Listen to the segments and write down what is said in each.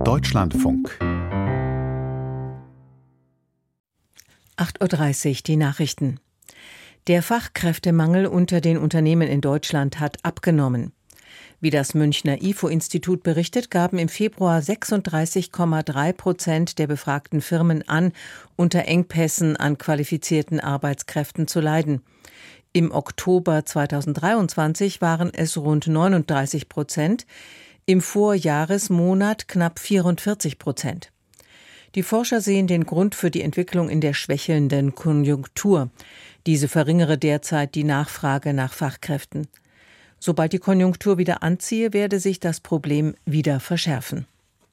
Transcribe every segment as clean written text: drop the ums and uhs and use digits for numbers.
Deutschlandfunk 8:30 Uhr, die Nachrichten. Der Fachkräftemangel unter den Unternehmen in Deutschland hat abgenommen. Wie das Münchner IFO-Institut berichtet, gaben im Februar 36,3% der befragten Firmen an, unter Engpässen an qualifizierten Arbeitskräften zu leiden. Im Oktober 2023 waren es rund 39%, im Vorjahresmonat knapp 44%. Die Forscher sehen den Grund für die Entwicklung in der schwächelnden Konjunktur. Diese verringere derzeit die Nachfrage nach Fachkräften. Sobald die Konjunktur wieder anziehe, werde sich das Problem wieder verschärfen.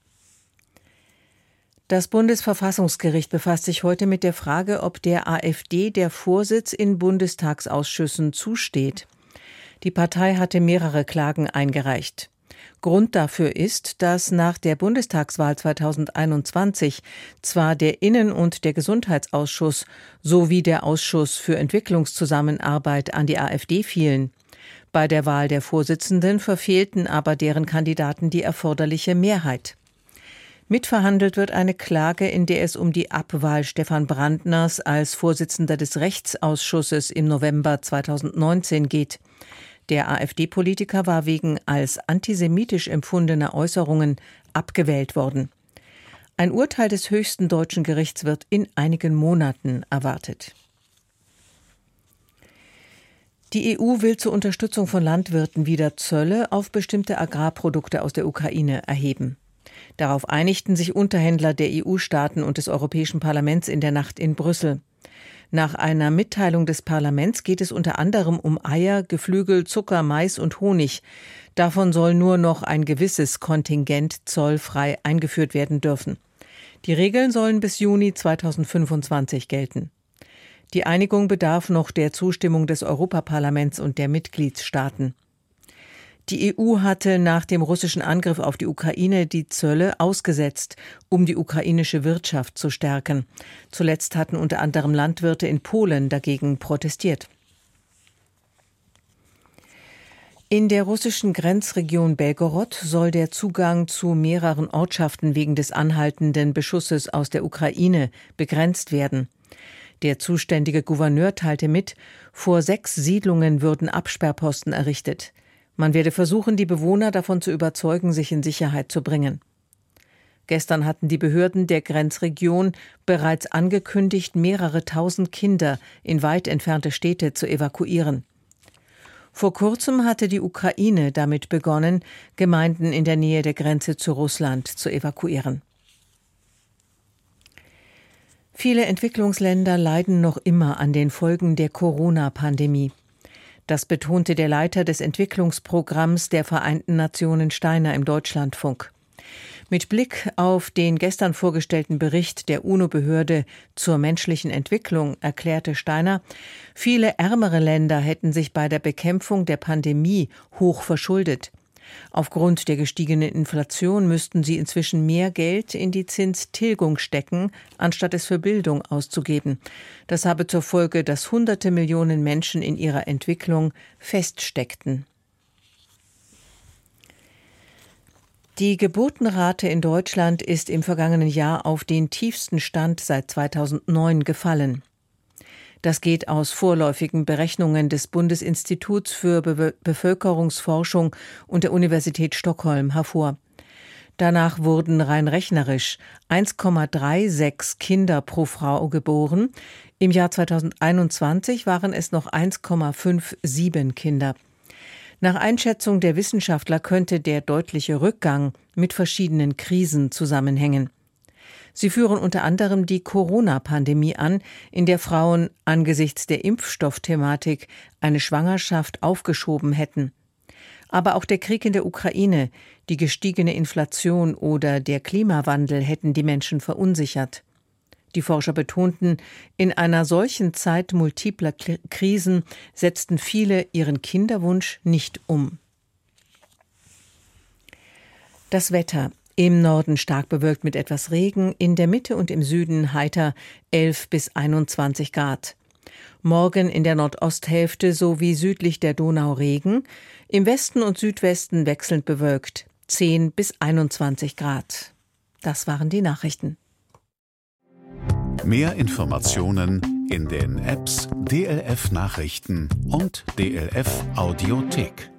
Das Bundesverfassungsgericht befasst sich heute mit der Frage, ob der AfD der Vorsitz in Bundestagsausschüssen zusteht. Die Partei hatte mehrere Klagen eingereicht. Grund dafür ist, dass nach der Bundestagswahl 2021 zwar der Innen- und der Gesundheitsausschuss sowie der Ausschuss für Entwicklungszusammenarbeit an die AfD fielen. Bei der Wahl der Vorsitzenden verfehlten aber deren Kandidaten die erforderliche Mehrheit. Mitverhandelt wird eine Klage, in der es um die Abwahl Stefan Brandners als Vorsitzender des Rechtsausschusses im November 2019 geht. Der AfD-Politiker war wegen als antisemitisch empfundener Äußerungen abgewählt worden. Ein Urteil des höchsten deutschen Gerichts wird in einigen Monaten erwartet. Die EU will zur Unterstützung von Landwirten wieder Zölle auf bestimmte Agrarprodukte aus der Ukraine erheben. Darauf einigten sich Unterhändler der EU-Staaten und des Europäischen Parlaments in der Nacht in Brüssel. Nach einer Mitteilung des Parlaments geht es unter anderem um Eier, Geflügel, Zucker, Mais und Honig. Davon soll nur noch ein gewisses Kontingent zollfrei eingeführt werden dürfen. Die Regeln sollen bis Juni 2025 gelten. Die Einigung bedarf noch der Zustimmung des Europaparlaments und der Mitgliedstaaten. Die EU hatte nach dem russischen Angriff auf die Ukraine die Zölle ausgesetzt, um die ukrainische Wirtschaft zu stärken. Zuletzt hatten unter anderem Landwirte in Polen dagegen protestiert. In der russischen Grenzregion Belgorod soll der Zugang zu mehreren Ortschaften wegen des anhaltenden Beschusses aus der Ukraine begrenzt werden. Der zuständige Gouverneur teilte mit, vor 6 Siedlungen würden Absperrposten errichtet. Man werde versuchen, die Bewohner davon zu überzeugen, sich in Sicherheit zu bringen. Gestern hatten die Behörden der Grenzregion bereits angekündigt, mehrere tausend Kinder in weit entfernte Städte zu evakuieren. Vor kurzem hatte die Ukraine damit begonnen, Gemeinden in der Nähe der Grenze zu Russland zu evakuieren. Viele Entwicklungsländer leiden noch immer an den Folgen der Corona-Pandemie. Das betonte der Leiter des Entwicklungsprogramms der Vereinten Nationen Steiner im Deutschlandfunk. Mit Blick auf den gestern vorgestellten Bericht der UNO-Behörde zur menschlichen Entwicklung erklärte Steiner, viele ärmere Länder hätten sich bei der Bekämpfung der Pandemie hoch verschuldet. Aufgrund der gestiegenen Inflation müssten sie inzwischen mehr Geld in die Zinstilgung stecken, anstatt es für Bildung auszugeben. Das habe zur Folge, dass Hunderte Millionen Menschen in ihrer Entwicklung feststeckten. Die Geburtenrate in Deutschland ist im vergangenen Jahr auf den tiefsten Stand seit 2009 gefallen. Das geht aus vorläufigen Berechnungen des Bundesinstituts für Bevölkerungsforschung und der Universität Stockholm hervor. Danach wurden rein rechnerisch 1,36 Kinder pro Frau geboren. Im Jahr 2021 waren es noch 1,57 Kinder. Nach Einschätzung der Wissenschaftler könnte der deutliche Rückgang mit verschiedenen Krisen zusammenhängen. Sie führen unter anderem die Corona-Pandemie an, in der Frauen angesichts der Impfstoffthematik eine Schwangerschaft aufgeschoben hätten. Aber auch der Krieg in der Ukraine, die gestiegene Inflation oder der Klimawandel hätten die Menschen verunsichert. Die Forscher betonten, in einer solchen Zeit multipler Krisen setzten viele ihren Kinderwunsch nicht um. Das Wetter. Im Norden stark bewölkt mit etwas Regen, in der Mitte und im Süden heiter 11 bis 21 Grad. Morgen in der Nordosthälfte sowie südlich der Donau Regen, im Westen und Südwesten wechselnd bewölkt 10 bis 21 Grad. Das waren die Nachrichten. Mehr Informationen in den Apps DLF Nachrichten und DLF Audiothek.